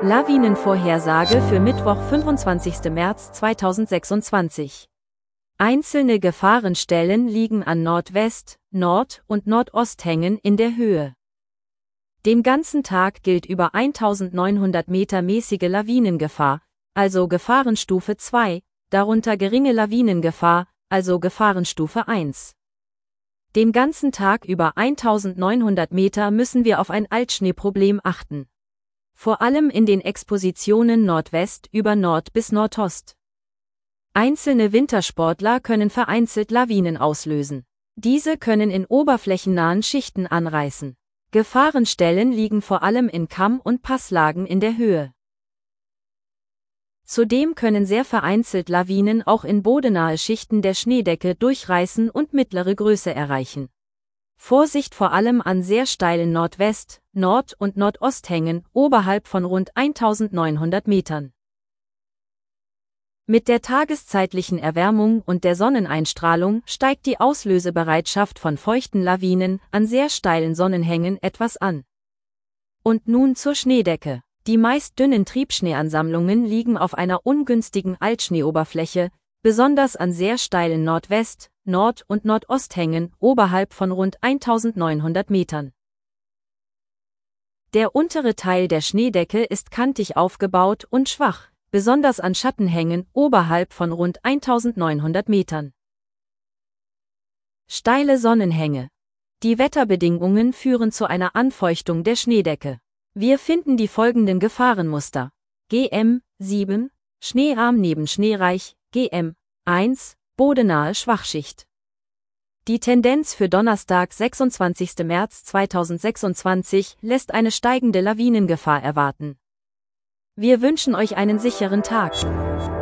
Lawinenvorhersage für Mittwoch, 25. März 2026. Einzelne Gefahrenstellen liegen an Nordwest-, Nord- und Nordosthängen in der Höhe. Den ganzen Tag gilt über 1900 Meter mäßige Lawinengefahr, also Gefahrenstufe 2, darunter geringe Lawinengefahr, also Gefahrenstufe 1. Den ganzen Tag über 1900 Meter müssen wir auf ein Altschneeproblem achten. Vor allem in den Expositionen Nordwest über Nord bis Nordost. Einzelne Wintersportler können vereinzelt Lawinen auslösen. Diese können in oberflächennahen Schichten anreißen. Gefahrenstellen liegen vor allem in Kamm- und Passlagen in der Höhe. Zudem können sehr vereinzelt Lawinen auch in bodennahe Schichten der Schneedecke durchreißen und mittlere Größe erreichen. Vorsicht vor allem an sehr steilen Nordwest-, Nord- und Nordosthängen oberhalb von rund 1900 Metern. Mit der tageszeitlichen Erwärmung und der Sonneneinstrahlung steigt die Auslösebereitschaft von feuchten Lawinen an sehr steilen Sonnenhängen etwas an. Und nun zur Schneedecke. Die meist dünnen Triebschneeansammlungen liegen auf einer ungünstigen Altschneeoberfläche, besonders an sehr steilen Nordwest-, Nord- und Nordosthängen oberhalb von rund 1900 Metern. Der untere Teil der Schneedecke ist kantig aufgebaut und schwach, besonders an Schattenhängen oberhalb von rund 1900 Metern. Steile Sonnenhänge. Die Wetterbedingungen führen zu einer Anfeuchtung der Schneedecke. Wir finden die folgenden Gefahrenmuster. GM 7, schneearm neben schneereich, GM 1, bodennahe Schwachschicht. Die Tendenz für Donnerstag, 26. März 2026, lässt eine steigende Lawinengefahr erwarten. Wir wünschen euch einen sicheren Tag.